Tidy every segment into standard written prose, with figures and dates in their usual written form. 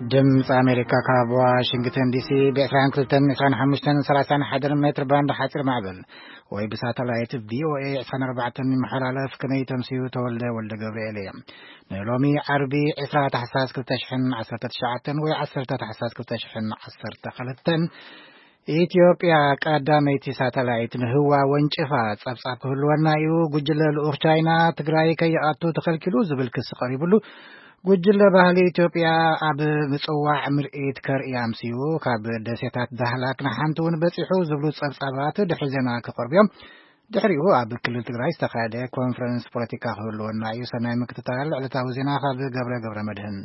ድምጽ አሜሪካ ካብ ዋሽንግተን ዲሲ በ22:25:31 ሜትር ባንድ ሓፂር ማዕበል ወይ ብሳተላይት ቪኦኤ 24 መሓላለፍ ከመይ ተምሲዩ ተወልደ ወልደ ገብርኤል እየ ሎሚ ዓርቢ 20 ታሕሳስ 2019 ወይ 10 ታሕሳስ 2012 ኢትዮጵያ ቀዳመይቲ ሳተላይት ንህዋ ወንጭፋ ጸብጻብ ክህልወና እዩ ጉጅለ ልኡኽ ቻይና ትግራይ ከይኣቱ ተኸልኪሉ ዝብል ክስ ቀሪብሉ ጉጅለ ባህሊ ኢትዮጵያ ኣብ ምጽዋዕ ምርኢት ከርኢ ኣምሲዩ ካብ ደሴታት ዳህላክ ንሓንቲ እውን በፂሑ ዝብሉ ጸብጻባት ድሕሪ ዜና ክቐርብዮም ድሕሪኡ ኣብ ክልል ትግራይ ዝተኻየደ ኮንፈረንስ ፖለቲካ ክህልወና እዩ ሰናይ ምክትታል ዕለታዊ ዜና ካብ ገብረ መድህን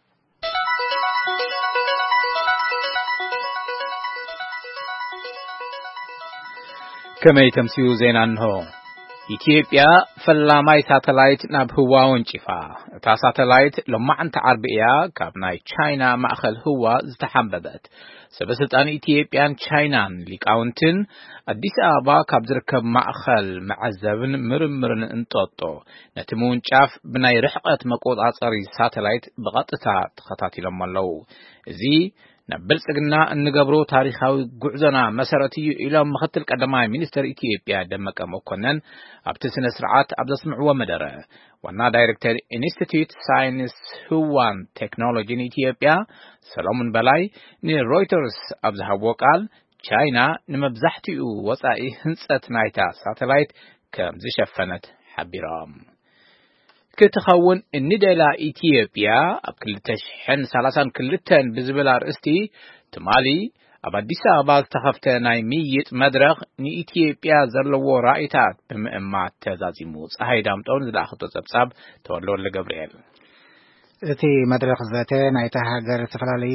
ከመይ ተምሲዩ ዜና እንሆ ኢትዮጵያ ፈላማይ ሳተላይት ናብ ህዋ ወንጭፋ እታ ሳተላይት ሎማዓንቲ ዓርቢያ ካብ ናይ ቻይና ማእኸል ህዋ ዝተሓንበበት ሰበስልጣን ኢትዮጵያን ቻይናን ሊቃውንትን አዲስ አበባ ካብ ዝርከብ ማእኸል መዓዘብን ምርምርን እንጦጦ ነቲ ምውንጫፍ ብናይ ርሕቀት መቆጻጸሪ ሳተላይት ብቐጥታ ተኸታቲሎም ኣለው እዚ ነብልጽግና እንገብሮ ታሪኻዊ ጉዕዞና መሰረት እዩ ኢሎም ምክትል ቀዳማይ ሚኒስትር ኢትዮጵያ ደመቀ መኮነን ኣብቲ ስነ ስርዓት ኣብ ዘስምዕዎ መደረ ዋና ዳይሬክተር ኢንስቲትዩት ሳይንስ ህዋን ቴክኖሎጂ ኢትዮጵያ ሰሎሞን በላይ ንሮይተርስ ኣብ ዝሃቦ ቃል ቻይና ንመብዛሕትኡ ወጻኢ ህንጸት ናይታ ሳተላይት ከም ዝሸፈነት ሓቢሮም ክትኸውን እንደላ ኢትዮጵያ ኣብ 2032 ብዝብል ኣርእስቲ ትማሊ ኣብ አዲስ አበባ ዝተኸፍተ ናይ ምይይጥ መድረኽ ንኢትዮጵያ ዘለዎ ራእይታት ብምእማት ተዛዚሙ ፀሐይ ዳምጦን ዝለኣኽቶ ጸብጻብ ተወልደ ገብርኤል እቲ መድረኽ ዘተ ናይታ ሃገር ዝተፈላለዩ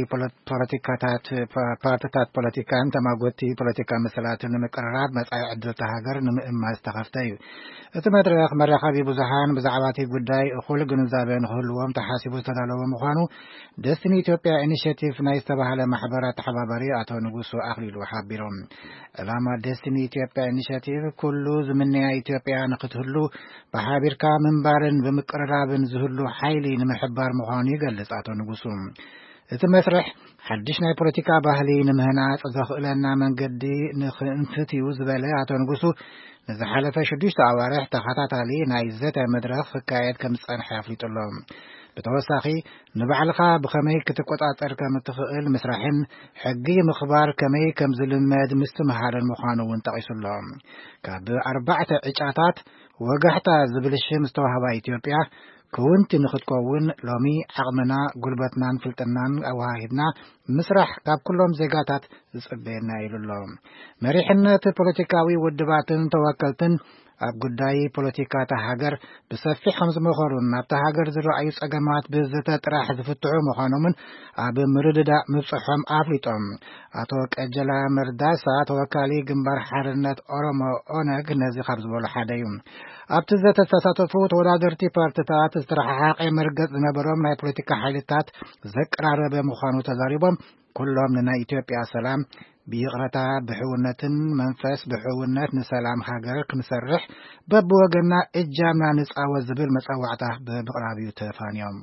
ፓርቲታት ፖለቲካን ተማጎቲ ፖለቲካ መሰላትን ንምቅርራብ መጻኢ ዕድል ሃገር ንምእማት ዝተኸፍተ እዩ እቲ መድረኽ መራኸቢ ብዙሃን ብዛዕባ እቲ ጉዳይ እኹል ግንዛቤ ንኽህልዎም ተሓሲቡ ዝተዳለወ ምዃኑ ደስቲኒ ኢትዮጵያ ኢኒሽቲቭ ናይ ዝተባህለ ማሕበራት ተሓባባሪ ኣቶ ንጉሱ ኣኽሊሉ ሓቢሮም ዕላማ ደስቲኒ ኢትዮጵያ ኢኒሽቲቭ ኩሉ ዝምንያ ኢትዮጵያ ንኽትህሉ ብሓቢርካ ምንባርን ብምቅርራብን ዝህሉ ሓይሊ ንምሕባር ምዃኑ ይገልጽ ኣቶ ንጉሱ እቲ መስርሕ ሓድሽ ናይ ፖለቲካ ባህሊ ንምህናጽ ዘኽእለና መንገዲ ንኽንፍትዩ ዝበለ ኣቶ ንጉሱ ንዝሓለፈ 6 ኣዋርሕ ተኸታታሊ ናይ ዘተ መድረኽ ክካየድ ከም ዝጸንሐ ኣፍሊጡሎም ብተወሳኺ ንባዕልኻ ብኸመይ ክትቆጻጸር ከም እትኽእል ምስራሕን ሕጊ ምኽባር ከመይ ከም ዝልመድ ምስትምሃርን ምዃኑ እውን ጠቒሱሎም ካብ 4 ዕጫታት ወጋሕታ ዝብል ሽም ዝተዋህባ ኢትዮጵያ كونت نخدكون لومي عقمنا قلبتنا فلتنا أواهدنا مسرح كاب كلهم زيقاتات زبينا إلولهم مريحنا تبوليتيكاوي والدباتن توكلتن أب قداي بوليتيكا تهاجر بسفي 5 مخورون أب تهاجر زرعيس أجمعات بزتات راح زفتعو مخانومن أب مرددا مبصحهم أفليتهم أتوك أجلا مرداسة توكالي جنبار حرنت أورما أونك نزي خبز بول حدايم أب تزت تساتفو تودادرتي بارتتات استراحاق مرقز نبرم ناي بوليتيكا حالتات ذكر عربي مخانو تزاريبهم كلهم لنا إثيوبيا سلام بيغرتا بحونتن منفس بحونت نسلام هاجر كمسرح باب وجنا إجامنا نسعى الزبير مسعوعته بقرابيو تفانيوم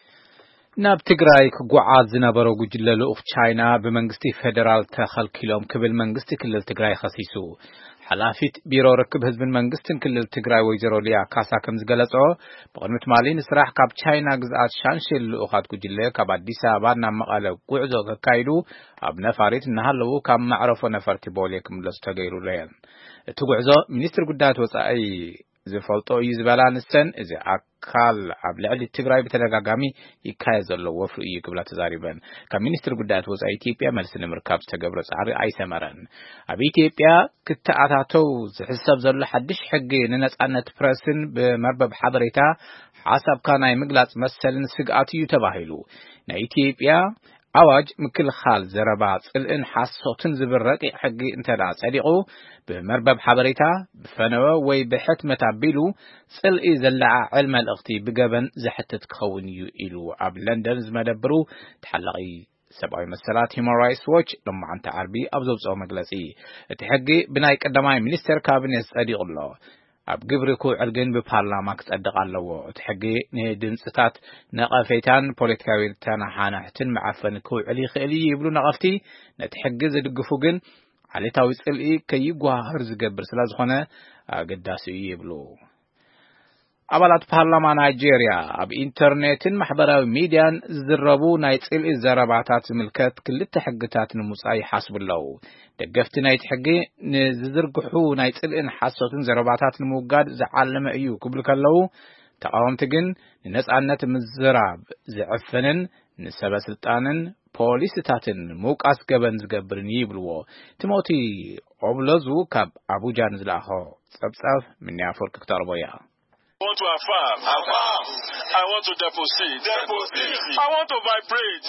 ناب تግራይ ክጓዓዝ ዝነበረ ጉጅለ ልኡኽ ቻይና በመንግስቲ ፌደራል ተኸልኪሎም ክብል መንግስቲ ክልል ትግራይ ኸሲሱ ሓላፊት ቢሮ ርክብ ህዝብን መንግስትን ክልል ትግራይ ወይዘሮ ሊያ ካሳ ከም ዝገለጾ ብቅድሚት ማሊ ንስራሕ ካብ ቻይና ግዝኣት ሻንሸል ልኡኻት ጉጅለ ካብ አዲስ አበባ ናብ መቐለ ጉዕዞ ከካይዱ ኣብ ነፋሪት እናሃለዉ ካብ ማዕረፎ ነፈርቲ ቦሌ ክምለሱ ተገይሩለን እቲ ጉዕዞ ሚኒስትር ጉዳያት ወጻኢ ዝፈልጦ እዩ ዝበላ ንሰን እዚ ኣካል ኣብ ልዕሊ ትግራይ በተደጋጋሚ ይካየድ ዘሎ ወፍሪ እዩ ክብላ ተዛሪበን ካብ ሚኒስትር ጉዳያት ወጻኢ ኢትዮጵያ መልስ ንምርካብ ዝተገብረ ጻዕሪ ኣይሰመረን ኣብ ኢትዮጵያ ክትኣታተው ዝሕሰብ ዘሎ ሓድሽ ሕጊ ንነጻነት ፕረስን ብመርበብ ሓበሬታ ሓሳብካ ናይ ምግላጽ መሰልን ስግኣት እዩ ተባሂሉ ናይ ኢትዮጵያ አዋጅ ምክልኻል ዘረባ ጽልእን ሓሶትን ዝብል ረቂቕ ሕጊ እንተዳ ጸዲቑ ብመርበብ ሓበሬታ ብፈነወ ወይ ብሕትመት ኣቢሉ ጽልኢ ዘለዓዕል መልእኽቲ ብገበን ዝሕትት ክኸውን እዩ ኢሉ ኣብ ለንደን ዝመደብሩ ተሓላቒ ሰብኣዊ መሰላት Human Rights Watch ሎማዓንቲ ዓርቢ ኣብ ዘውፅኦ መግለጺ እቲ ሕጊ ብናይ ቀዳማይ ሚኒስትር ካቢኔት ጸዲቑሎ ኣብ ግብሪ ክውዕል ግን ብፓርላማ ክጸድቕ ኣለዎ እቲ ሕጊ ንድምጽታት ነቐፌታን ፖለቲካዊ ተናሓናሕትን መዓፈን ክውዕል ይኽእል ይብሉ ነቐፍቲ ነቲ ሕጊ ዝድግፉ ግን ዓሌታዊ ጽልኢ ከይጓህር ዝገብር ስለ ዝኾነ ኣገዳሲ እዩ ይብሉ ኣባላት ፓርላማ ናይጄርያ ኣብ ኢንተርኔትን ማሕበራዊ ሚድያን ዝዝረቡ ናይ ጽልኢ ዘረባታት ዝምልከት ክልተ ሕግታት ንምውጻእ ይሓስቡ ኣለዉ ደገፍቲ ናይቲ ሕጊ ንዝዝርግሑ ናይ ጽልኢን ሓሶትን ዘረባታት ንምውጋድ ዝዓለመ እዩ ክብሉ ከለዉ ተቃወምቲ ግን ንነጻነት ምዝራብ ዝዕፍንን ንሰበስልጣንን ፖሊስታትን ምውቃስ ገበን ዝገብርን ይብልዎ ቲሞቲ ኦብሎዙ ካብ አቡጃ ንዝለኣኾ ጸብጻብ ምንያፈርክ ክተርቦ እያ I want to affirm. I want to deposit. I want to vibrate.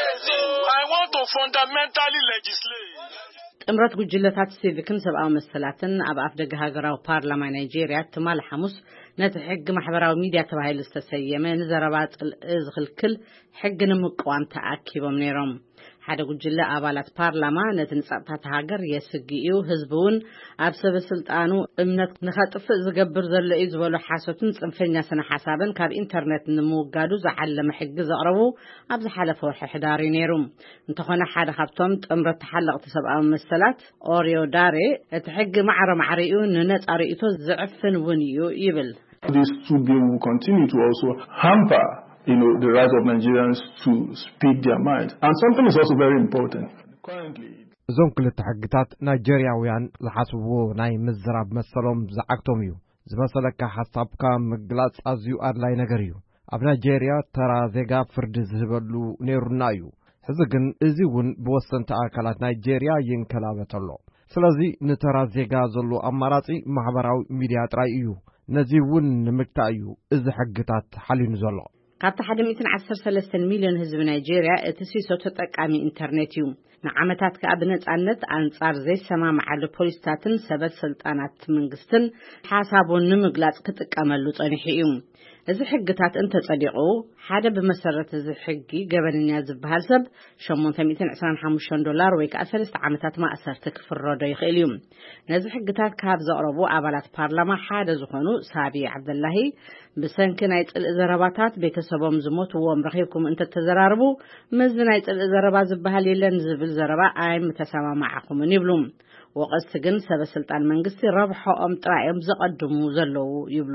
I want to fundamentally legislate. ጥምረት ጉጅለታት ሲቪክን ሰብኣዊ መሰላትን ኣብ ኣፍደገ ሃገራዊ ፓርላማ ናይጄርያ ትማል ሐሙስ ነቲ ሕጊ ማሕበራዊ ሚድያ ተባሂሉ ዝተሰየመ ንዘረባ ጽልኢ ዝኽልክል ሕጊ ንምቅዋም ተኣኪቦም ነይሮም ሓደ ጉጅለ ኣባላት ፓርላማ ነቲ ንጸጥታ ሃገር የስግዩ ህዝቡን ኣብ ሰበስልጣኑ እምነት ንኸጥፍእ ዝገብር ዘሎ እዩ ዝበሉ ሓሶትን ጽንፈኛ ስነ ሓሳብን ካብ ኢንተርኔት ንምውጋዱ ዝዓለመ ሕጊ ዘቕረቡ ኣብ ዝሓለፈ ወርሒ ሕዳር ነይሩ እንተኾነ ሓደ ካብቶም ጥምረት ተሓለቕቲ ሰብኣዊ መሰላት ኦሪዮ ዳሬ እቲ ሕጊ ማዕረማዕሪኡ ንነጻ ርእይቶ ዝዕፍን እውን እዩ ይብል This will continue to also hamper the right of Nigerians to speak their mind. And something is also very important. Currently, እዞም ክልተ ሕግታት ናይጄርያውያን ዝሓስብዎ ናይ ምዝራብ መሰሎም ዝዓክቶም እዩ ዝመሰለካ ሓሳብካ ምግላጽ ኣዝዩ ኣድላይ ነገር እዩ ኣብ ናይጄርያ ተራ ዜጋ ፍርዲ ዝህበሉ ነይሩና እዩ ሕዚ ግን እዚ እውን ብወሰንቲ ኣካላት ናይጄርያ ይንከላበተሎ ስለዚ ንተራ ዜጋ ዘሎ ኣማራጺ ማሕበራዊ ሚድያ ጥራይ እዩ ነዚ እውን ንምክታ እዩ እዚ ሕግታት ሓሊኑ ዘሎ ካብቲ 113 ሚሊዮን ህዝቢ ናይጄርያ እቲ ሲሶ ተጠቃሚ ኢንተርኔት እዩ ንዓመታት ከኣብ ነጻነት አንጻር ዘይሰማማዓሉ ፖሊስታትን ሰበት ስልጣናት መንግስትን ሓሳቡን ንምግላጽ ክጥቀመሉ ጸኒሑ እዩ እዚ ሕግታት እንተጸዲቁ ሓደ ብመሰረት እዚ ሕጊ ገበንኛ ዝበሃል ሰብ $825 ወይ ከዓ 3 ዓመታት ማእሰርቲ ክፍረዶ ይኽእል እዩ ነዚ ሕግታት ካብ ዘቕረቡ ኣባላት ፓርላማ ሓደ ዝኾኑ ሳቢ ዓብደላሂ ብሰንኪ ናይ ጽልኢ ዘረባታት ቤተሰቦም ዝሞትዎም ረኺብኩም እንተተዘራርቡ ምዝ ናይ ጽልኢ ዘረባ ዝበሃል የለን ዝብል ዘረባ ኣይም ተሰማማዓኹምን ይብሉ ወቀስቲ ግን ሰበስልጣን መንግስቲ ረብሖኦም ጥራዮም ዘቀድሙ ዘለው ይብሉ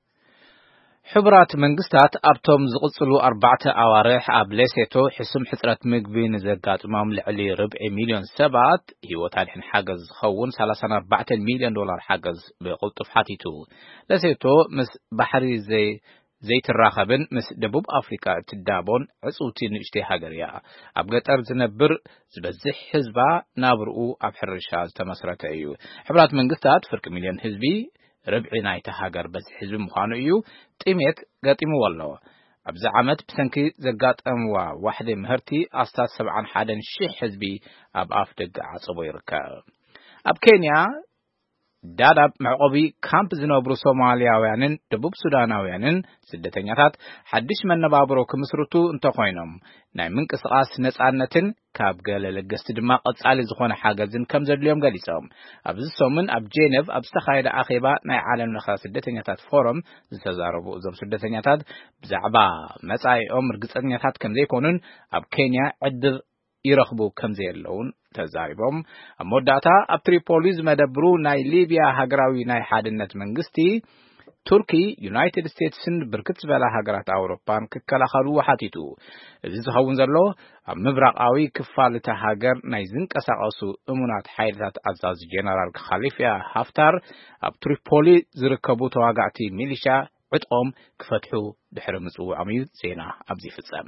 ሕቡራት መንግስታት ኣብቶም ዝቕጽሉ 4 ኣዋርሕ ኣብ ሌሴቶ ሕሱም ሕጽረት ምግቢ ንዘጋጥሞም ልዕሊ 1 ሚልዮን ሰባት ህይወት ኣድሕን ሓገዝ ዝኸውን $34 ሚልዮን ሓገዝ ብቕልጡፍ ሓቲቱ ሌሴቶ ምስ ባሕሪ ዘይትራኸብን ምስ ደቡብ ኣፍሪካ እትዳቦን ዕጹውቲ ንእሽተይ ሃገር እያ ኣብ ገጠር ዝነብር ዝበዝሕ ህዝባ ናብርኡ ኣብ ሕርሻ ዝተመስረተ እዩ ሕቡራት መንግስታት ፍርቂ ሚልዮን ህዝቢ ربع نايت هاجر بس حزب مخانو تيميت قاتمو والله أبز عمد بسنكي زقات أموا واحدة مهرتي أستاذ 7 حدا شيء حزبي أب أفتق عصبو يركا أب كينيا دادب معقوبي كامب زنوبرو صومالياويانن دبوب سوداناويانن سدتنياتات حدش من نبابرو كمسرتو انتقوينهم ناي منقسقاس نصانتن ካብ ገለ ለገስቲ ድማ ቀጻሊ ዝኾነ ሓገዝን ከም ዘድልዮም ገሊጾም ኣብዚ ሰሙን ኣብ ጄኔቭ ኣብ ዝተኻየደ ኣኼባ ናይ ዓለም ለኸ ስደተኛታት ፎረም ዝተዛረቡ እዞም ስደተኛታት ብዛዕባ መጻኢኦም ርግጸኛታት ከም ዘይኮኑን ኣብ ኬንያ ዕድል ይረኽቡ ከም ዘየለውን ተዛሪቦም ኣብ መወዳእታ ኣብ ትሪፖሊ ዝመደብሩ ናይ ሊብያ ሃገራዊ ናይ ሓድነት መንግስቲ ቱርኪ ዩናይትድ ስቴትስን ብርክት ዝበላ ሃገራት ኣውሮፓን ክከላኸሉ ሓቲቱ እዚ ዝኸውን ዘሎ ኣብ ምብራቃዊ ክፋል እታ ሃገር ናይ ዝንቀሳቐሱ እሙናት ሓይልታት ኣዛዚ ጀነራል ኻሊፋ ሃፍታር ኣብ ትሪፖሊ ዝርከቡ ተዋጋዕቲ ሚሊሻ ዕጥቆም ክፈትሑ ድሕሪ ምጽዋዕም እዩ ዜና ኣብዚ ፍጸም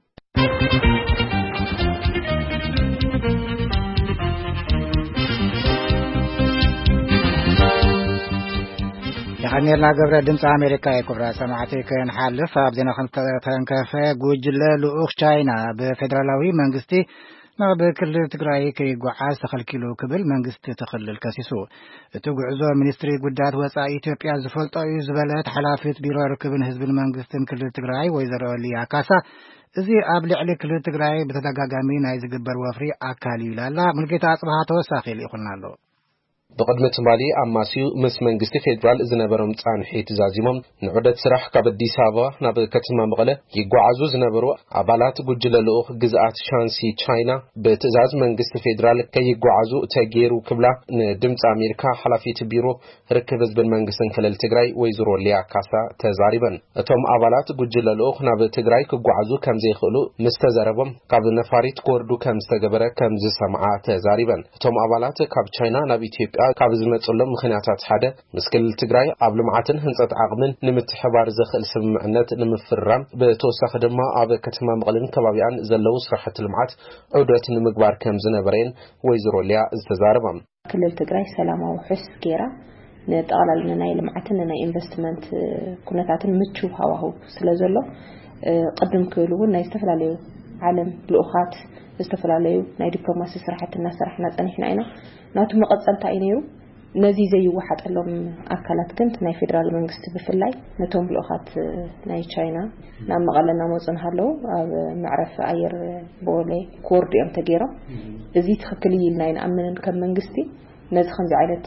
يخنيرنا قبل دمس أمريكا يكبر سمعتي كان حالف أبدنا خنكفة جوجل لأخ تشاينا بفدرالوي منجستي ما بكل تقرأي كي جوعاز تخل كيلو قبل منجستي تخل الكاسيسو تقعزو منستري قدات وسا إثيوبيا زفلت زبالات حلافة بيرو ركبن حزب المنجستين كل تقرأي ويزرو لي عكاسة زي أبلي على كل تقرأي بتدقاقامين عايز قبر وفري أكالي لا ملكي تعصبها توساخي اللي قلنا له بقدمة مالي أماسيو مس منجستي فيدرال زنبرم تصانحي تزازيمهم نعودة سراح كابدي سابا ناب كتما مغلة يقعزو زنبرو عبالات قجل لأوخ جزءات شانسي تشاينا بتزاز منجستي فيدرال كي يقعزو تاجيرو كبلا ندمت أمريكا حلافي تبيرو ركبز بالمنجستن خلال تجراي ويزرو ليا كاسا تزاربا توم عبالات قجل لأوخ ناب تجراي كقعزو كم زي خلو مستزربهم قبل نفاريت كوردو كم استجبره كم زي سمعة تزاربا توم عبالات كاب تشاينا ناب إثيوبيا كابز متصلم مخنياتات حدا مسكل تجراي قبل معتن هنصت عقمن نمتحبار زخل سمعنات نمفرام بتوسخ دما اب كتما مقلن كبابيان زلو صحه المعات عودت نمغبار كم زنبرين ويزرو ليا استزاربم كل تجراي سلامه وحس كيرا نطالل لنا المعتن لنا انفستمنت كنتاتن مچو هواهو سلازلو قدم كلو ناي استفلاليو عالم لؤخات استفلاليو ناي دبلوماسي سرحتنا سرحنا صنيحنا اينا ناتو مقصلتا اينيرو نزي زي واحد لهم اكلات كنت ناي فيدرال منغست بفلاي نتوم لؤخات ناي تشاينا نام مقلنا موصن هالو معرف اير بولي كورديوم تغيرو ازي تخكلي لنا نامن كم منغستي نز خنز عينت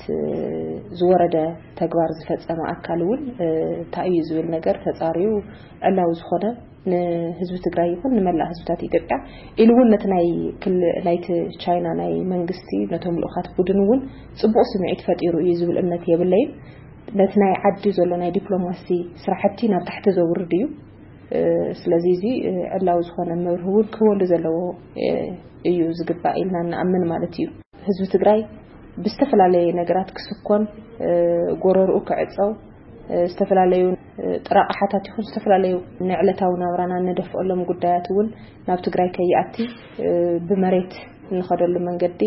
زورده تغوار زفصم اكلون تايزو النجر تصاريو الله زخونه نحزب تግራይ ይሁን ንመላ ህዝብታት ኢትዮጵያ ኢሉውነት ናይ ክል ናይት ቻይና ናይ መንግስቲ ነቶም ልኡኻት ቡድንውን ጽቡቕ ስምዒት ፈጢሩ እዩ ዝብል እምነት የብለይ ነት ናይ ዓዲ ዘሎ ናይ ዲፕሎማሲ ስራሕቲ ናብ ታሕቲ ዘውርድ እዩ ስለዚህ እዚ ዕላው ዝኾነ መርሁውን ክወሉ ዘለዎ እዩ ዝግባእ ኢልና ንኣምን ማለት እዩ ህዝብ ትግራይ ብዝተፈላለየ ነገራት ክስኮን ጎረርኡ ክዕፀው استفلاليو ጥራቃሓታት ይኹን استفلاليو ንዕለታው ናብራና እንደፈለም ጉዳያቱን ናብ ትግራይ ከይኣቲ ብመሬት ንኸደሉ መንገዲ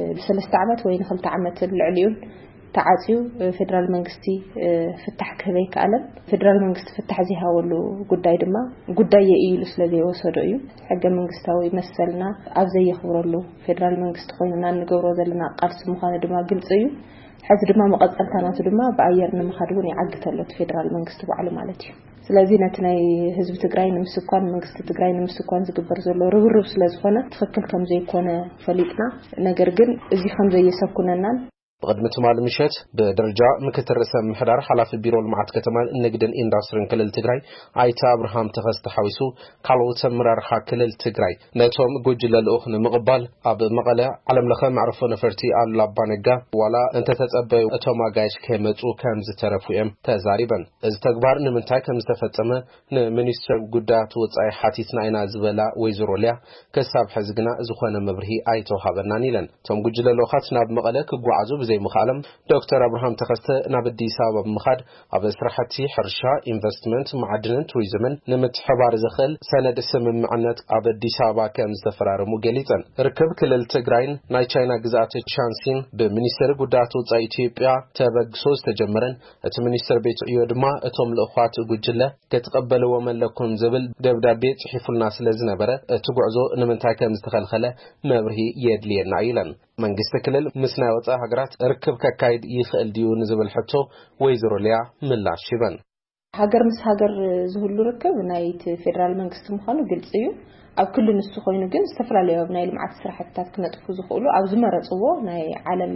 ብ3 ዓመት ወይ ን2 ዓመት ልዕሊዩን ተዓጽዩ ፌደራል መንግስቲ ፍታሕ ከበይ ካለም ፌደራል መንግስቲ ፍታሕ ዝሃወሉ ጉዳይ ድማ ጉዳይ የኢሉ ስለዚህ ወሰዶ እዩ ሕገ መንግስታዊ መሰልና ኣብ ዘይኽብረሉ ፌደራል መንግስቲ ኮይንና ንገብሮ ዘለና ቃልሲ ምዃኑ ድማ ግልጽ እዩ حزب ما مقصلتنا تدما بأير نمخدون يعقتلت فيدرال منغست بعلو مالتي ስለዚህ ነትናይ ህዝብ ትግራይ ንምስኳን መንግስት ትግራይ ንምስኳን ዝግበር ዘሎ ርብርብ ስለዝኾነ ትክክል ከም ዘይኮነ ፈሊጥና ነገር ግን እዚ ከም ዘየሰኩነናን بقدمة مال مشات بدرجة مكتر رسم محدار حلاف بيرو المعات كتمان النقدن إندسترين كلل تجراي عيتا أبراهام تخست حويسو قالوا تمرر حكلل تجراي نتهم جوجل الأخن مقبل أب مقلة على ملخا معرفون فرتي على لبانجا ولا أنت تتأبى أتوما جايش كمت وكم زترفوهم تزاربا إذ تكبر نمنتاي كم استفتما نمنيستر جودات وتصاي حاتيتنا إنا زبلا ويزروليا كسب حزقنا زخنا مبرهي عيتو حبرنا نيلن تهم جوجل الأخات ناب مقلة كجوعزو زي مخالم دكتور أبراهام تخست نبدي سبب مخاد أب إسرحتي حرشة إنفستمنت معدن توريزمن نمت حبار زخل سند اسم معنات أبدي سبب كم زفرار مجليتا ركب كل التجرين ناي تشاينا جزات تشانسين بمنيستر قدرات وزاي إثيوبيا تبغسوس تجمرن المنيستر بيت يودما أتوم الأخوات وجلة كتقبلوا ومن لكم زبل دبدا بيت حفل الناس لزنا برا تقعزو نمنتها كم زتخلخلة مبرهي يدلي نعيلا من قست كلل مسنا وطا هجرات ركب كايد يخل ديون زبل حتو ويزرو ليا من لا شبن هاجر مس هاجر زهلو ركب نايت فيدرال منግስት ምዃኑ ግልጽ እዩ ኣብ ክሉ ንሱ ኮይኑ ግን ዝተፈላለዩ ናይ ልምዓት ስራሕትታት ክነጥፉ ዝኽእሉ ኣብ ዝመረጽዎ ናይ ዓለም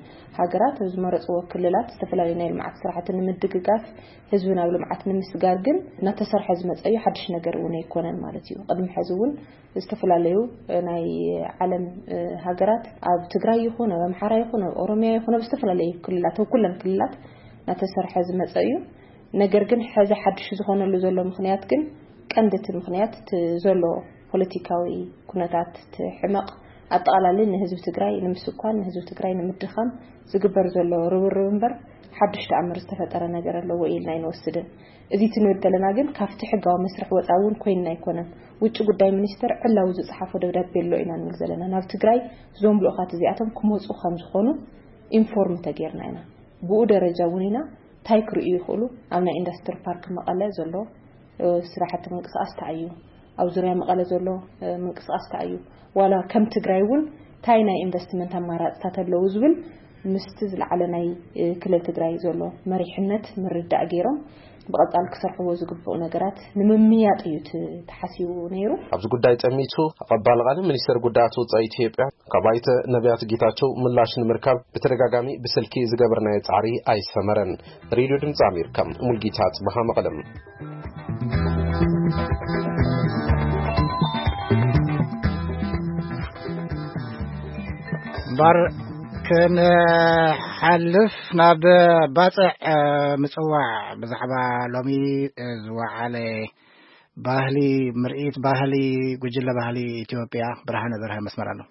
ሃገራት ኣብ ዝመረጽዎ ክልላት ዝተፈላለዩ ናይ ልምዓት ስራሕቲ ንምድግጋፍ ህዝብና ኣብ ልምዓት ንምስጋር ግን ናተሰርሐ ዝመጽዩ ሓድሽ ነገር እውን ኣይኮነን ማለት እዩ ቅድሚ ሕዚ እውን ዝተፈላለዩ ናይ ዓለም ሃገራት ኣብ ትግራይ ይኹን ኣብ ኣምሓራ ይኹን ኣብ ኦሮሚያ ይኹን ኣብ ዝተፈላለዩ ክልላት ኣብ ኩለን ክልላት ናተሰርሐ ዝመጽዩ ነገር ግን ሕዚ ሓድሽ ዝኾነሉ ዘሎ ምኽንያት ግን ቀንደት ምኽንያት ዘሎ ፖለቲካዊ ኩነታት ሕማቅ ኣጠቃላሊ ንህዝብ ትግራይ ንምስኳን ንህዝብ ትግራይ ንምድኻም ዝግበር ዘሎ ርብርብ እምበር ሓድሽ ተኣምር ዝተፈጠረ ነገር ኣለዎ ኢልና ይንወስድን እዚ ትንወደለና ግን ካፍቲ ሕጋዊ መስርሕ ወፃውን ኮይና ኣይኮነን ውጭ ጉዳይ ሚኒስተር ዕላው ዝጽሓፈ ደብዳቤ ኣሎ ኢና ንብል ዘለና ናብ ትግራይ ዞም ልኡኻት እዚኣቶም ክመፁ ከም ዝኾኑ ኢንፎርም ተገይርና ኢና ብኡ ደረጃ እውን ኢና ታይ ክርእዩ ይኽእሉ ኣብ ናይ ኢንዱስትሪ ፓርክ መቐለ ዘሎ ስራሕቲ መንቀሳቐስ ተኣዩ ኣብ ዙርያ መቐለ ዘሎ መንቀሳቐስ ተኣዩ ዋላ ከም ትግራይ እውን ታይ ናይ ኢንቨስትመንት ኣማራጽታት ኣለዉ ዝብል ምስቲ ዝለዓለ ናይ ክልል ትግራይ ዘሎ መሪሕነት ምርዳእ ገይሮም بقطال كسرحو زغبو ነገራት ንምምያጥ እዩ ተሐሲቡ ነይሩ ኣብዚ ጉዳይ ጠሚቱ አቀባል ቃል ሚኒስትር ጉዳያት ወጻኢ ኢትዮጵያ ከባይተ ነቢያት ጌታቸው ምላሽ ንምርካብ በተደጋጋሚ በስልኪ ዝገበርናየ ጻሪ አይሰመረን ሬዲዮ ድምጽ አሜሪካ ሙልጊታት በሐመቀለም بار كن حلف ناب باطع مصواع بزحبا لومي زوعله ባህሊ ምርኢት ባህሊ ጉጅለ ባህሊ ኢትዮጵያ ብርሃነ በርሀ መስመር አለው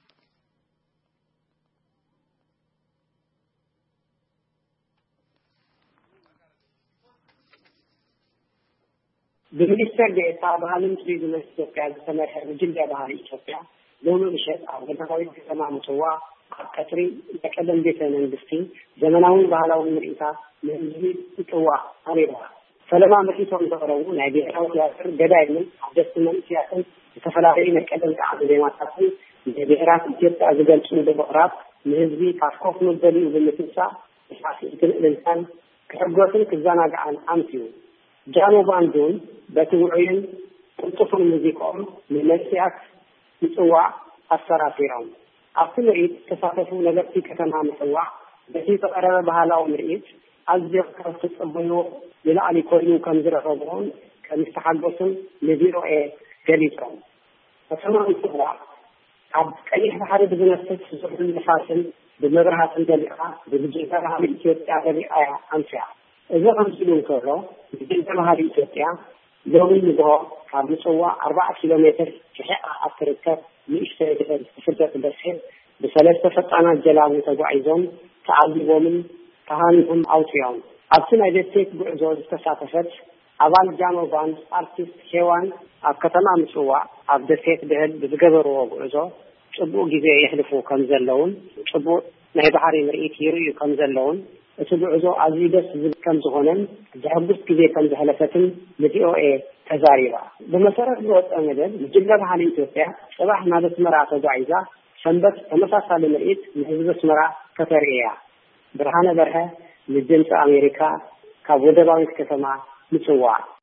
በሚኒስተር ዴኤታ ባህልን ቱሪዝም ኢትዮጵያ ዝተመርሐ ጉጅለ ባህሊ ኢትዮጵያ ሎሚ ምሽት ኣብ ገዳማዊ ከተማ ምጽዋ ቀጥሪ የቀደም ቤተ መንግስቲ ዘመናዊ ባህላዊ ምርኢታት ለህዝቢ ይጥዋ አሬባ ሰለማ መኪቶም ተቀረቡ ናይ ብሔራዊ ቲያትር ገዳይምን አጀስትመንት ቲያትር የተፈላጊ መቀደም ጣዕም ዜማታት የብሔራት ኢትዮጵያ ዝገልጹ በመቅራት ለህዝቢ ካፍኮፍ መበሊ በመትሳ ፋሲል ለንሳን ከርጎትን ከዛናጋን አምቲው ጃኖ ባንዶን በትውዕይን ቁጥፉን ሙዚቃውን ለመሲያት ይጽዋ አሰራፊራው ኣብቲ ምርኢት ተሳተፉ ነገርቲ ከተማ ምጽዋ በቲ ተቀረበ ባህላዊ ምርኢት አዝየው ከተጸበዩ ለላሊ ኮይኑ ከም ዝረኸቡን ከምስተሓገሱን ለቢሮኤ ገሊጾም ከተማ ምጽዋ ኣብ ቀይሕ ባሕሪ ብዝነፍስ ዝሑል ንፋስን ብመብራህትን ደሊቃ ብጉጅለ ባህሊ ኢትዮጵያ ደሊቃ ኣንስያ እዚ ከምሲሉ እንከሎ ጉጅለ ባህሊ ኢትዮጵያ ሎሚ ንግሆ ካብ ምጽዋ 40 ኪሎ ሜትር ርሕቃ ኣትርከብ ንእሽተይ ፍልጠት ደሴት بثلاثة ፈጣናት ጀላቡ ተጓዒዞም ተዓሊቦምን ተሃኒኦም ኣውፅዮም ኣብቲ ናይ ደሴት ጉዕዞ ዝተሳተፈት ኣባል ጃኖ ባንድ አርቲስት ሄዋን ኣብ ከተማ ምጽዋ ኣብ ደሴት ድህል ዝገበርዎ ጉዕዞ ጽቡቕ ጊዜ የሕልፉ ከም ዘለውን ጽቡቕ ናይ ባሕሪ ምርኢት ይርእዩ ከም ዘለውን እቲ ጉዕዞ ኣዝዩ ደስ ዝብል ከም ዝኾነን ዘሕጉስ ጊዜ ከም ዘሕለፈትን ለቪኦኤ ተዛሪባ ብመሰረት ዝወፀ መደብ ጉጅለ ባህሊ ኢትዮጵያ ጽባሕ ናብ ኣስመራ ተጓዒዛ ሰንበት ተመሳሳሊ ምርኢት ለህዝብ አስመራ ከተርእያ ብርሃነ በርሀ ለድምጽ አሜሪካ ካብ ወደባዊት ከተማ ምጽዋ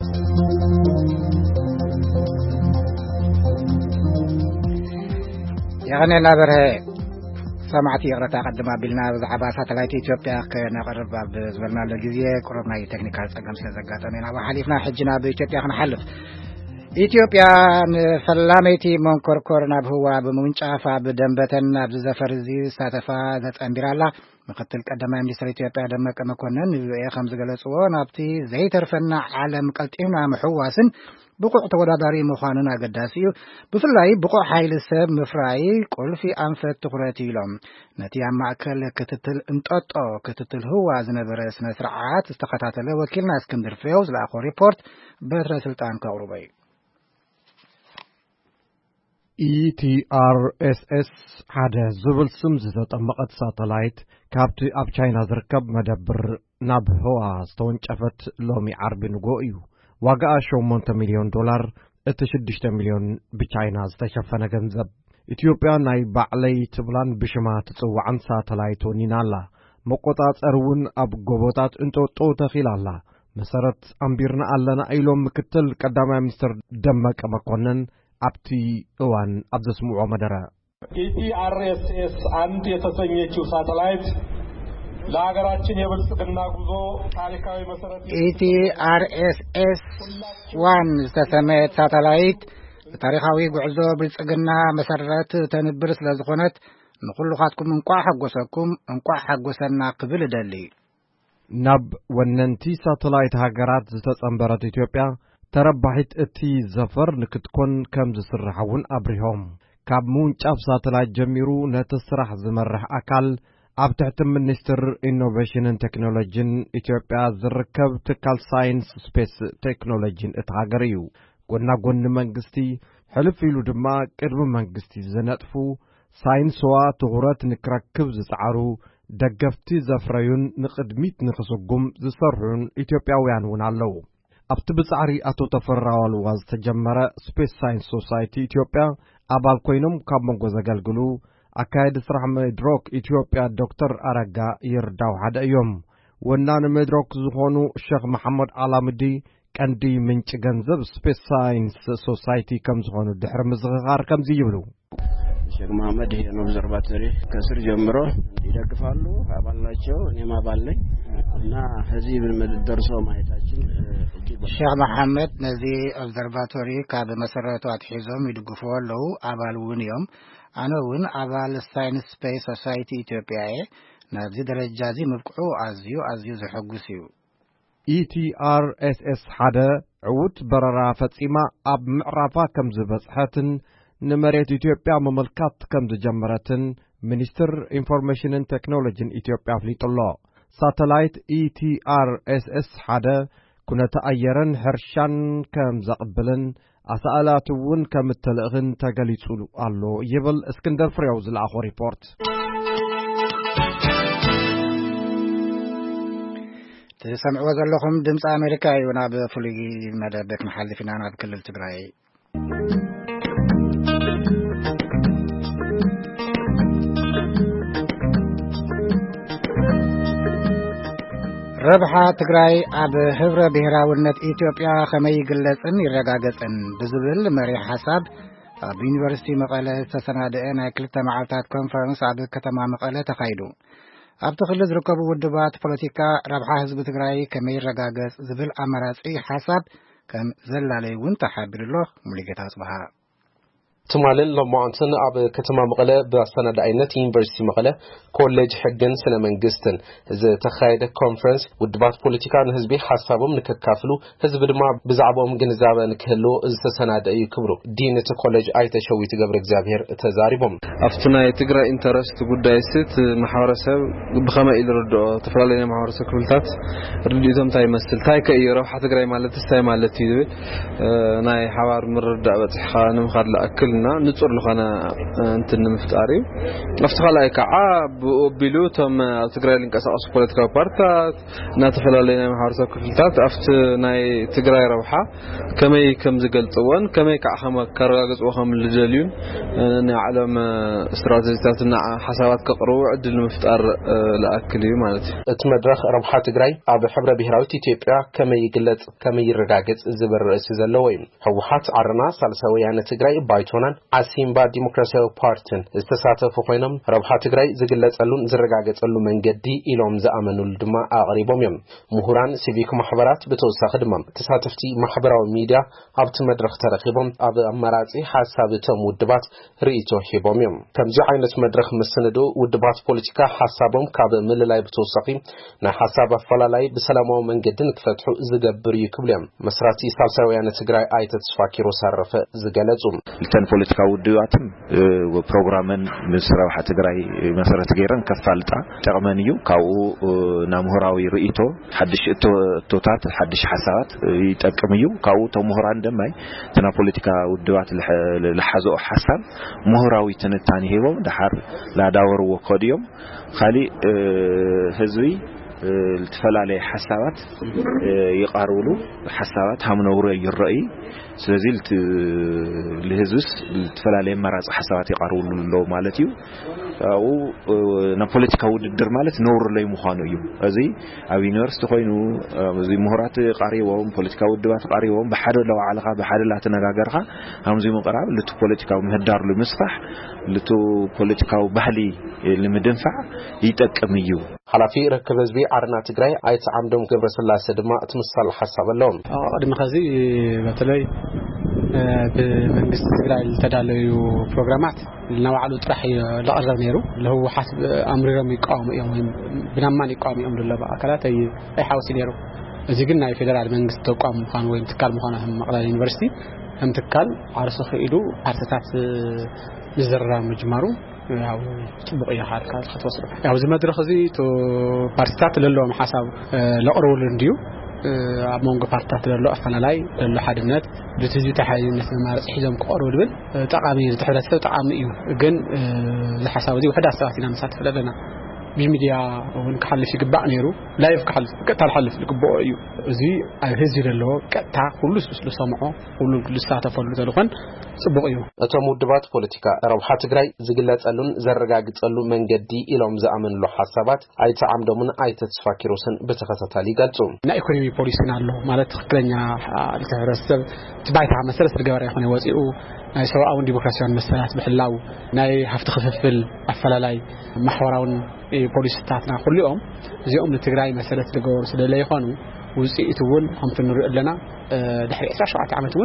ያገነና በርሀ ሰማዕቲ ይቅረታ ቀድማ ቢልና ብዛዕባ ሳተላይት ኢትዮጵያ ከነቀርብ ዝበልና ለጊዜ ቁርብና ቴክኒካል ጸገም ስለዘጋጠመና ወሓሊፍና ሕጅና በኢትዮጵያ ክንሐልፍ ኢትዮጵያ ፈላሜቲ መንኮርኮር ናብ ህዋ በመንጫፋ በደንበተን ኣብ ዘፈርዚ ሳተፋ ዘጸንቢራላ ምክትል ቀዳማይ ሚኒስትር ኢትዮጵያ ደመቀ መኮንን ከም ዝገለጽዎ ናብቲ ዘይተርፈና ዓለም ቀልጢፍና ምሕዋስን ብቁዕ ተወዳዳሪ ምዃኑን ኣገዳሲ እዩ ብፍላይ ብቁዕ ሓይሊ ሰብ ምፍራይ ቁልፊ ኣንፈት ትኩረት ኢሎም ነቲ ኣብ ማእከል ክትትል እንጠጦ ክትትል ህዋ ዝነበረ ስነ ስርዓት ዝተኸታተለ ወኪልና እስክንድር ፍሬው ዝለኣኾ ሪፖርት በትረ ስልጣን ከቕርበ እዩ ETRSS ሓደ ዝብል ስም ዝተጠመቐት ሳተላይት ካብቲ ኣብ ቻይና ዝርከብ መደብር ናብ ህዋ ዝተወንጨፈት ሎሚ ዓርቢ ንጎ እዩ ዋጋኣ $8 ሚልዮን እቲ 6 ሚልዮን ብቻይና ዝተሸፈነ ገንዘብ ኢትዮጵያ ናይ ባዕለይ ትብላን ብሽማ ትጽዋዕን ሳተላይት ወኒናላ መቆጣጸር እውን ኣብ ጎቦታት እንጦጦ ተኺላላ መሰረት ኣምቢርና ኣለና ኢሎም ምክትል ቀዳማይ ሚኒስትር ደመቀ መኮንን ኣብቲ እዋን ኣብ ዘስምዖ መደረ ETRSS አንድ የተሰኘችው ሳተላይት ለሀገራችን የብልጽግና ጉዞ ታሪካዊ መሰረት ETRSS 1 ዝተሰመየት ሳተላይት ታሪካዊ ጉዕዞ ብልጽግና መሰረት ተንብር ስለዝኾነት ንኹሉኻትኩም እንቋ ሓጎሰና ክብል ደሊ ናብ ወነንቲ ሳተላይት ሃገራት ዝተጸንበረት ኢትዮጵያ ተረባሒት እቲ ዘፈር ንክትኮን ከም ዝስራሕውን አብሪሆም ካብ ሙንጫፍ ሳተላይት ጀሚሩ ነቲ ስራሕ ዝመርሕ አካል ኣብ ትሕቲ ሚኒስትር ኢኖቬሽንን ቴክኖሎጂን ኢትዮጵያ ዝርከብ ትካል ሳይንስ ስፔስ ቴክኖሎጂን እቲ ሃገር እዩ ጎናጎኒ መንግስቲ ሕልፍ ኢሉ ድማ ቅድሚ መንግስቲ ዝነጥፉ ሳይንስዋ ትኹረት ንክረክብ ዝጻዕሩ ደገፍቲ ዘፍረዩን ንቅድሚት ንክስጉም ዝሰርሑን ኢትዮጵያውያን እውን ኣለዉ ኣብቲ ብጻዕሪ አቶ ተፈራዋል ዋዝ ተጀመረ ስፔስ ሳይንስ ሶሳይቲ ኢትዮጵያ አባል ኮይኖም ካብ መንጎ ዘገልግሉ አካይድ ስራሕ መድሮክ ኢትዮጵያ ዶክተር አረጋ ይርዳው ሓደ እዮም ወናን መድረክ ዝኾኑ ሼክ መሐመድ አላምዲ ቀንዲ ምንጭ ገንዘብ ስፔስ ሳይንስ ሶሳይቲ ከም ዝኾኑ ድሕር ምዝኻር ከምዚ ይብሉ ሼክ መሐመድ ይሄን ኦብዘርቫቶሪ ከስር ጀምሮ ይደግፋሉ አባላቸው እኔም አባል ነኝ እና እዚህ በመደርሶ ማየታችን ሼክ መሐመድ ነዚ ኦብዘርቫቶሪ ካብ መሰረቱ አትሒዞም ይድግፉሉ አባልውን እዮም አነውን አባል ሳይንስ ስፔስ ሶሳይቲ ኢትዮጵያ ናዚ ደረጃዚ ምብቅዑ አዝዩ ዘሐጉስዩ ETRSS ሓደ ዕውት በረራ ፈጺማ ኣብ ምዕራፋ ከም ዝበጽሐትን ንመሬት ኢትዮጵያ መመልካት ከም ዝጀመረትን ሚኒስትር ኢንፎርሜሽንን ቴክኖሎጂን ኢትዮጵያ ፍሊጡሎ ሳተላይት ETRSS ሓደ ኩነተ ኣየርን ሕርሻን ከም ዘቕብልን ኣሳእላት እውን ከም እትልእኽን ተገሊጹ ኣሎ ይብል እስክንደር ፍሬው ዝለኣኾ ሪፖርት تسمعوا ذلكم دمس أمريكا يناب فلي مدبك محلفين عن كل التجري ربحة تجري أب هبرة بهراونة إثيوبيا خمي جلسن يرجعجسن بزبل مري حساب بيونيفرسيتي مقالة تسنادئنا كل تمعتات كونفرنس عبد كتما مقالة تخيلو أبتخل ذركبوا ودبات بوليتيكا ربحة حزب تجري كمي رجاجس زبل أمراسي حسب كم زل عليه وانت حابر الله ملقت أصبحها تمالين لما عنصنا أب كتما مقالة بسنة دعينة يونيفرسيتي مقالة كوليج حقن سنة من جستن إذا تخيل كونفرنس ودبات بوليتيكا نهزبي حسابهم نككافلو هزب دما بزعبهم جنزابا نكهلو إذا سنة دعي كبرو دينة كوليج أيت شوي تجبر إجزابير تزاربهم أفتنا تجرا إنترست قدايست محاورسة بخما إلى رد تفعلنا محاورسة كلتات رديتهم تاي مثل تاي كأيرو حتى جرا مالت استاي مالت تيجي ناي حوار مرد دعوة حانم خارل أكلنا نتصور لخنا أنت نمفتاري أفتخلا كعاب وبيلوتهم تجرا لينك أساس بوليتيكا بارتات نتفعلنا محاورسة كلتات أفت ناي تجرا روحة كم زقلتوان كم كعهم كرجاز وهم الجليون نعلم استراتيجياتنا حسابات كقروع عدل المفتار لأكل مالتي تمدرخ ربحة تجري أب حبر بهراوي إثيوبيا كما يقلت كما يرجعت زبر رئيس زلوين هوحات عرنا سالسوي عن تجري بايتونان عسيمبا ديمقراطية بارتن استساتفوا فينهم ربحة تجري زقلت ألون زرجعت ألون من جدي إلهم زأمنوا الدماء غريبهم يوم مهوران سيفيك محبرات بتوسخ دمام تساتفتي محبرة وميديا أب تمدرخ ترخيبهم أب أمراتي حسابتهم ودبات رئيسه حبهم يوم كم جعلت مدرخ مسندو ودبات بوليتيكا حسابهم كاب مللاي بتوسقي نا حساب فلالاي بسلامه من جدن كفتحو زجبر يكبلهم مسراتي سالسوي أنا تجري آية تفكير وصرف زجلتهم التن بوليتيكا وديواتهم وبرنامج مسرا حتجري مسرات غيرن كفالتا تقمنيو كاو نامهراوي رئيته حدش توتات حدش حسابات يتقميو كاو تمهران دماي تنا بوليتيكا وديوات لحزو حساب مهراوي تنتاني هيو دحر لا داورو وقديوم خالي هزوي التفلالي حسابات يقارولو حسابات هم نوري الرأي سلازلت لهزوس التفلالي مراز حسابات يقارولو لو مالتيو أو نبوليتيكا ودر مالت نور لي مخانو يو أزي أو يونيفرسيتي خوينو زي مهارات قاريوهم بوليتيكا ودبات قاريوهم بحد لو علاقة بحد لا تنغاغرها هم زي مقراب لتو بوليتيكا ومهدار لمسفح لتو بوليتيكا وبحلي لمدنفع يتقميو حلافي ركب زبي عرنا تجري أيت عمدهم قبل سلاسة دماء تمثل حساب اللون قدم خزي بتلاقي بمنجز تجري التدالي وبرنامجات النوع على طرح لا أرزق نيرو اللي هو حسب أمر رمي قام يوم بنمان قام أمر الله بقى كلات أي حاوس نيرو إذا قلنا الفيدرال منجز تقام مخان وين تكال مخانه هم مقلة يونيفرسيتي هم تكال عرس خيلو عرسات نزرع مجمرو ያው ጥብቅ ያርካል ከተወሰደ ያው ዝመድረኽ እዚ ቶ ፓርቲታት ለሎም ሐሳብ ለቅርቡ እንዲዩ አሞንጎ ፓርቲታት ለሎ አፈላላይ ለሎ ሓድነት በትዚ ተሓይነት ማርጽ ሒዞም ቆርቡ ድብል ጠቃሚ ተሕረሰብ ጠቃሚ እዩ ግን ለሐሳብ እዚ ወሕዳ ሰዓት ኢና መሳተፍ ለና بميديا ونكحلف يقبع نيرو لايف كحلف قطع الحلف لقبع أيو زي هزير اللي هو قطع كلش لسمعه كل ساعة فلو تلفن صبغ أيو أتم مدبات بوليتيكا روحة تجري زجلات ألون زرقاق تقلو من جدي إلى مزامن له حسابات أي تعمدوا من أي تتفكروسن بتخصص على قلتهم نا إقولي بوليسنا له مالت خلنا الكهرسل تبعتها مسألة الجواري خلنا وزيو سواء أو ديمقراطية مسألة بحلاو ناي هفت خفيف الفلالاي محورون بوليساتنا كل يوم زي التجري مسألة الجوار سدلا يخانو وزيتون هم في النور لنا دحري 10 عامتون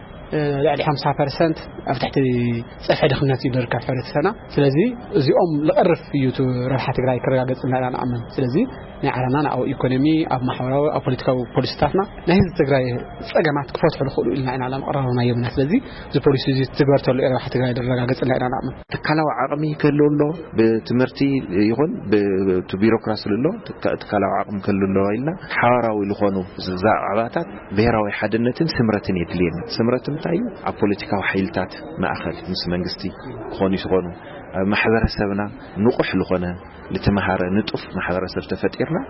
يعني 5% أفتحت صفحة دخلنا في دركة فرد سنة سلزي زي لقرف يوتو ربحة تقرأي كرجال إننا نعمل سلزي نعرنا أو إيكونومي أو محورة أو بوليتيكا وبوليستاتنا نهز تقرأي جماعة كفاة في الخلق إلنا إن على قرارنا يبنى سلزي زي بوليسي تقدر تقول ربحة تقرأي درجال إننا نعمل تكلوا عقمي كلولو بتمرتي يهون بتبيروقراطي لولو تكلوا عقم كلولو إلنا حارة ويلخونو زعباتات بيراوي حدنتين سمرتين يدلين سمرتين تايو البوليتيكا وحيلتات ما أخذ مس منجستي خوني شغونه محضر سبنا نقش لخونه لتمهار نطف محضر سب تفتيرنا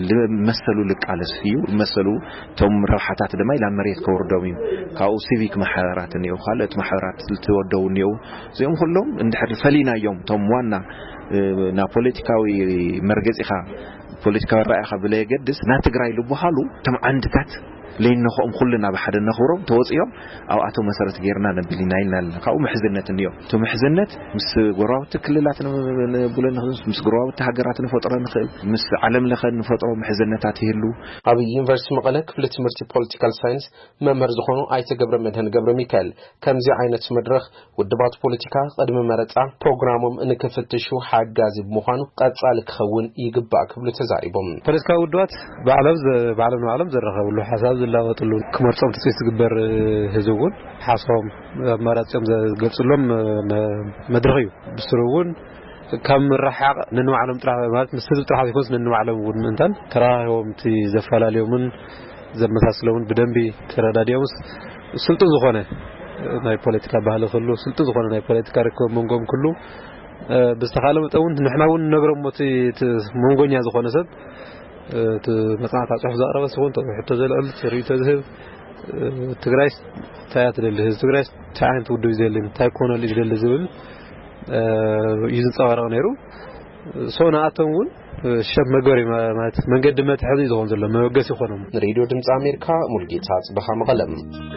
لمثلوا لك على سفيو مثلوا توم راحتات دماء إلى مريض كوردومي كاو سيفيك محضرات نيو خالت محضرات تودو نيو زيهم كلهم ندحر فلينا يوم توم وانا نا بوليتيكاوي مرجز إخا بوليتيكاوي رأيها بلا يقدس ناتقرأي لبوحالو تم عندكات لأنه هم كلنا بحد النخورهم توزيهم أو أتوا مسألة غيرنا نبلينا إلنا كأو محزنة اليوم تو محزنة مس قراءة كللاتنا بقولنا مس قراءة تهجراتنا فترة نخل مس علم لخن فترة محزنة تعتيهلو أبي يونيفرسيتي مقالة كلية تمرتي بوليتيكال ساينس ممر زخونو أيت جبر مدهن جبر ميكال كم زي عينة مدرخ والدبات بوليتيكا قدم مرتع برنامجهم إنك فتشوا حاجة جاذب مخانو قد سالك خون يجبع قبل تزعيبهم بوليتيكا ودوات بعلم زرخه ولو حساب لا وطلو كمرصم تسجبر هزون حاسهم مراتهم قلصلهم مدرغيو بسرون كم راح ننو عالم طرح مالت مسدو طرح يكون ننو عالم ونمنتن كراهم تي زفلاليوم زمساسلون بدنبي ترداديوس سلطه زخونه ناي بوليتيكا ባህል ሁሉ سلطه زخونه ناي بوليتيكا ركب منغوم كله بستخالم طون نحنا ونغرم موت منغونيا زخونه سب مصنعات صحف زقربه سكون حتى زلال سري تذهب تግራይ ታያት ለልህ ትግራይ ታንት ውዱ ይዘልን ታይኮኖ ልጅ ለልዝብል ይዝጻወራ ነይሩ ሶና አተውን ሸብ መገሪ ማለት መንገድ መትሐዝ ይዞን ዘሎ መወገስ ይኾነም ሬዲዮ ድምጽ አሜሪካ ሙልጌታ ጽበሃ መቀለም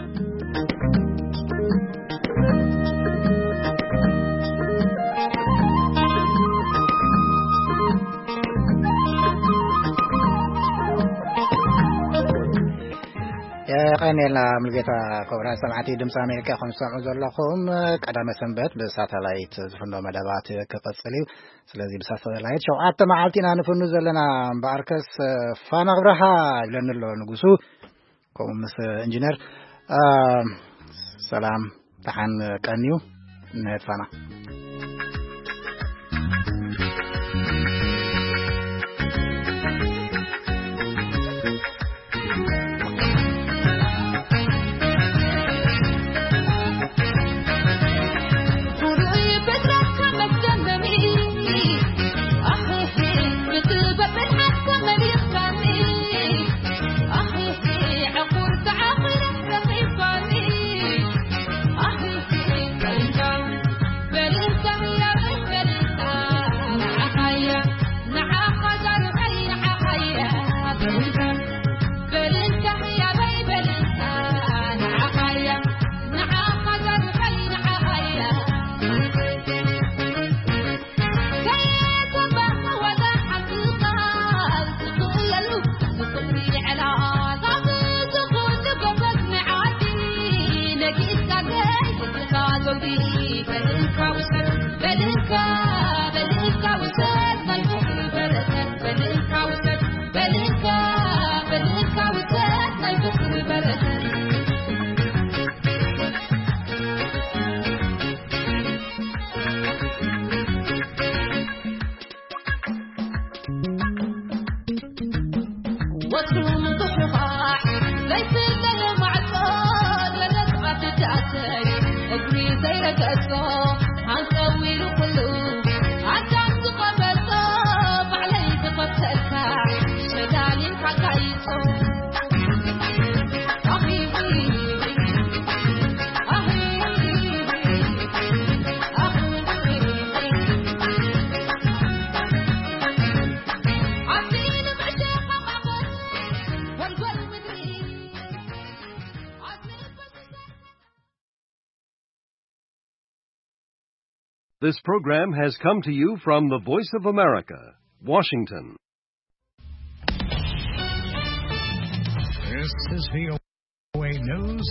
قنينا ملقيتا كبرى سمعتي دمس أمريكا خمسة عزلهم قدام سنبت بساتلايت فنو مدابات كفصلي سلازي بساتلايت شو عدت معالتنا نفنو زلنا باركس فانا غبرها لأن نقصو كومس انجينير سلام تحن كانيو نهد فانا Handsome, we look blue. I can't This program has come to you from the Voice of America, Washington. This is VOA News.